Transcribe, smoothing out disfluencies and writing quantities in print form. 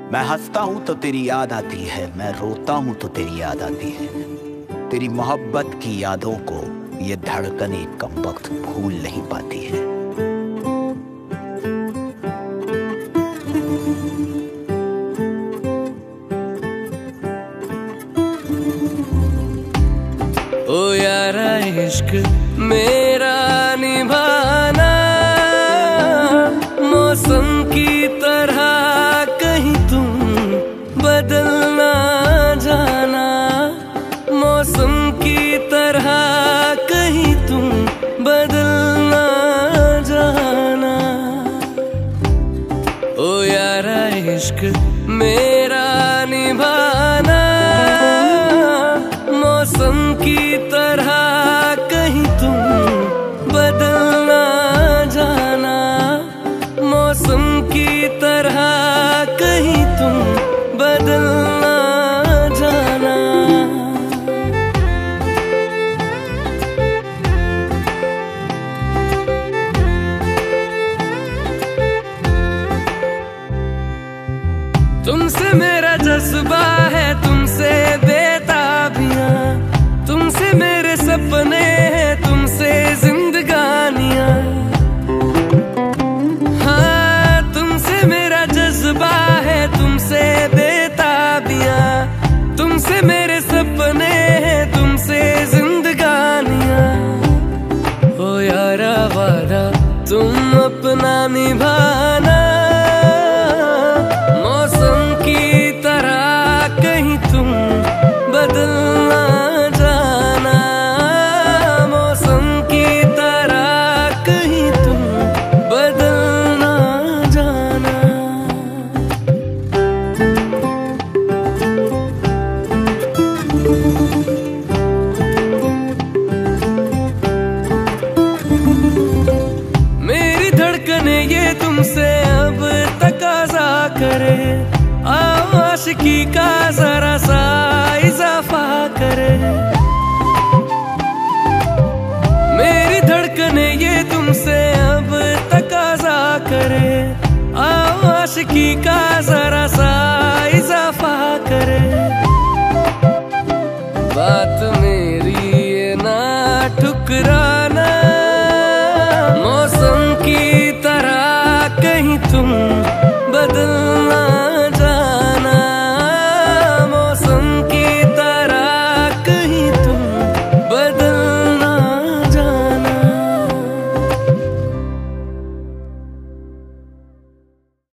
मैं हंसता हूँ तो तेरी याद आती है, मैं रोता हूँ तो तेरी याद आती है। तेरी मोहब्बत की यादों को ये धड़कनें कम वक्त भूल नहीं पाती है। ओ यारा इश्क मेरा निभाना, मौसम की तरह कहीं तुम बदल ना जाना, मौसम की तरह कहीं तुम बदल ना जाना। ओ यारा इश्क मेरा निभाना, मौसम की तरह कहीं तुम बदल ना जाना, मौसम की तरह कहीं तुम बदल ना जाना। तुमसे मेरा जज्बा है, तुमसे बेताबियां, तुमसे मेरे सपने हैं, तुमसे जिंदगानियां। हाँ, तुमसे मेरा जज्बा है, तुमसे बेताबियां, तुमसे मेरे सपने हैं, तुमसे जिंदगानियां। ओ यारा वादा तुम अपना निभाना, मौसम की तरह कहीं तुम बदल ना जाना, मौसम की तरह कहीं तुम बदल ना जाना। मेरी धड़कने ये तुमसे अब तकाजा करे, आओ आशिकी का जरा सा इजाफा करे। मेरी धड़कने ये तुमसे अब तकाजा करे, आओ आशिकी का जरा सा इजाफा करे। बात मेरी ये ना ठुकराना, मौसम की तरह कहीं तुम बदल